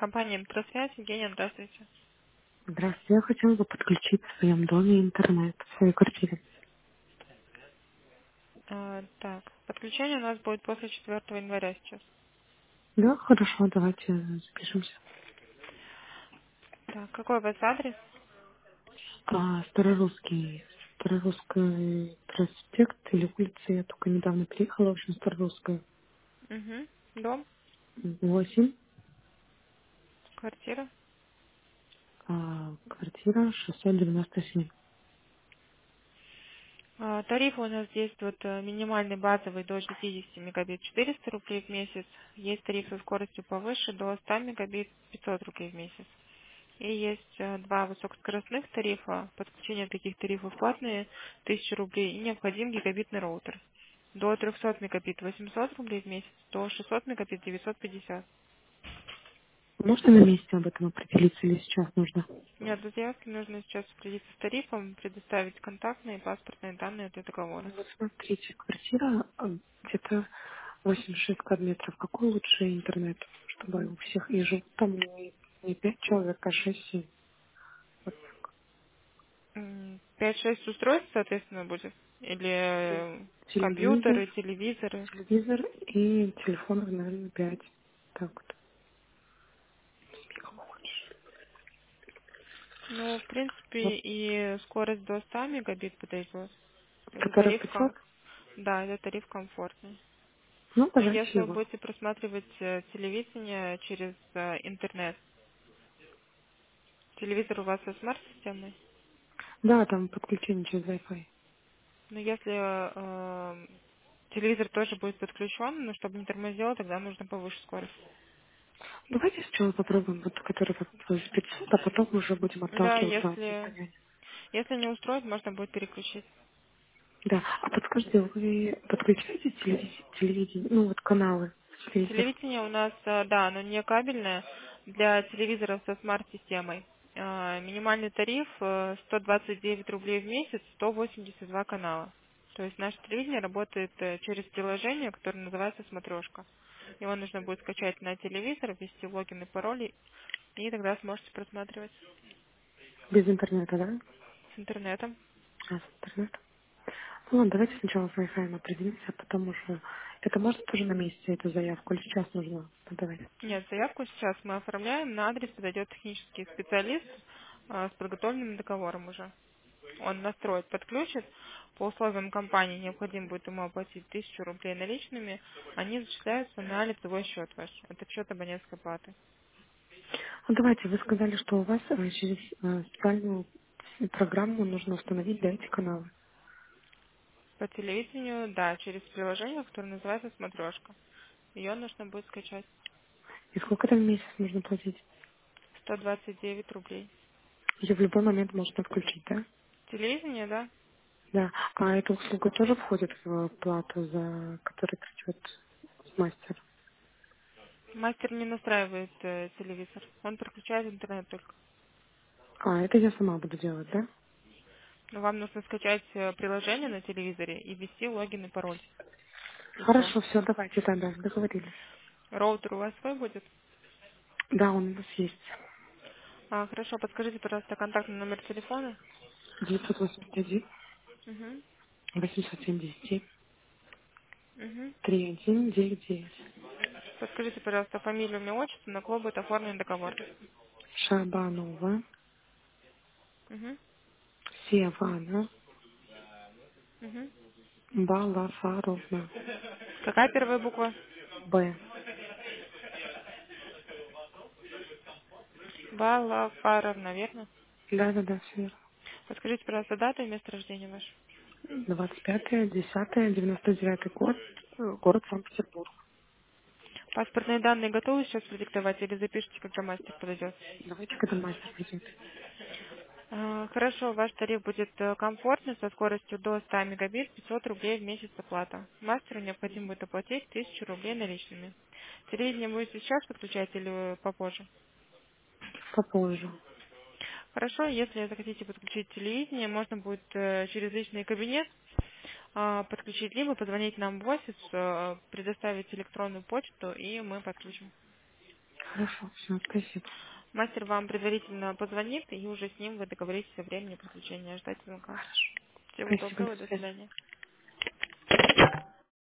Компания «Метросвязь». Евгения, здравствуйте. Здравствуйте, я хотела бы подключить в своем доме интернет, в своей квартире. Так, подключение у нас будет после 4 января сейчас. Да, хорошо, давайте запишемся. Так, какой у вас адрес? Старорусский проспект или улица, я только недавно приехала, в общем, Старорусская, Угу. Дом, 8, квартира. квартира 697. Тарифы у нас действуют минимальный базовый до 60 мегабит 400 рублей в месяц. Есть тариф со скоростью повыше до 100 мегабит 500 рублей в месяц. И есть два высокоскоростных тарифа. Подключение таких тарифов платные 1000 рублей и необходим гигабитный роутер. До 300 мегабит 800 рублей в месяц, до 600 мегабит 950. Можно на месте об этом определиться или сейчас нужно? Нет, для заявки нужно сейчас определиться с тарифом, предоставить контактные и паспортные данные для договора. Ну вот смотрите, квартира где-то 86 квадратметров. Какой лучше интернет, чтобы у всех и живут там не 5 человек, а 6-7? 5-6 устройств, соответственно, будет? Или Телевизор, компьютеры, телевизоры? телевизор и телефонов, наверное, 5. Так вот. Как хочешь. Ну, в Вот, принципе, и скорость до 100 мегабит подойдет. Это который тариф, 500. да, это тариф комфортный. Ну, Но давайте если вы его. будете просматривать телевидение через интернет, телевизор у вас со смарт-системой, Да, там подключение через Wi-Fi. но если телевизор тоже будет подключен, но чтобы не тормозило, тогда нужно повыше скорость. Давайте сначала попробуем вот который вот за 500, а потом уже будем Да, отталкиваться от если состояния. не устроит, можно будет переключить. Да. А подскажите, вы подключаете телевидение, ну вот каналы, телевизор? Телевидение у нас, да, оно не кабельное, для телевизоров со смарт-системой. Минимальный тариф 129 рублей в месяц, 182 канала. То есть наше телевидение работает через приложение, которое называется «Смотрешка». Его нужно будет скачать на телевизор, ввести логин и пароль, и тогда сможете просматривать Без интернета, да? с интернетом. С интернетом. Ну ладно, давайте сначала с Wi-Fi определимся, а потом уже... Это можно тоже на месте, эту заявку, или сейчас нужно подавать? Нет, заявку сейчас мы оформляем, на адрес подойдет технический специалист с подготовленным договором уже. Он настроит, подключит. По условиям компании необходимо будет ему оплатить 1000 рублей наличными. Они зачисляются на лицевой счет ваш. Это счет абонентской платы. Ну, давайте, вы сказали, что у вас через специальную программу нужно установить для этих каналов. По телевидению, да, через приложение, которое называется «Смотрешка». Ее нужно будет скачать. И сколько там в месяц нужно платить? 129 рублей. Ее в любой момент можно отключить, да? Телевидение, да. Да. А эта услуга тоже входит в плату, за которой придет мастер? Мастер не настраивает телевизор. Он подключает интернет только. Это я сама буду делать, да? Но вам нужно скачать приложение на телевизоре и ввести логин и пароль. И все. Хорошо, все, давайте тогда, договорились. Роутер у вас свой будет? Да, он у нас есть. Хорошо, подскажите, пожалуйста, контактный номер телефона. 981 Угу. 877 Угу. 3199. Подскажите, пожалуйста, фамилию, имя, отчество, на кого будет оформлен договор. Шабанова Угу. Севана Угу. Балафаровна. Какая первая буква? Б. Балафаров, верно? Да, все верно. Подскажите, пожалуйста, дату и место рождения ваше. 25.10.99 год, город Санкт-Петербург. Паспортные данные готовы сейчас продиктовать или запишите, когда мастер подойдет? Давайте, когда мастер придет. Хорошо, ваш тариф будет комфортный, со скоростью до 100 мегабит, 500 рублей в месяц оплата. Мастеру необходимо будет оплатить 1000 рублей наличными. Телевидение будете сейчас подключать или попозже? Попозже. Хорошо, если захотите подключить телевидение, можно будет через личный кабинет подключить, либо позвонить нам в офис, предоставить электронную почту, и мы подключим. Хорошо, все, спасибо. Мастер вам предварительно позвонит, и уже с ним вы договоритесь о времени подключения. Ждать звонка. Хорошо. Всего Спасибо, доброго, до до свидания. свидания.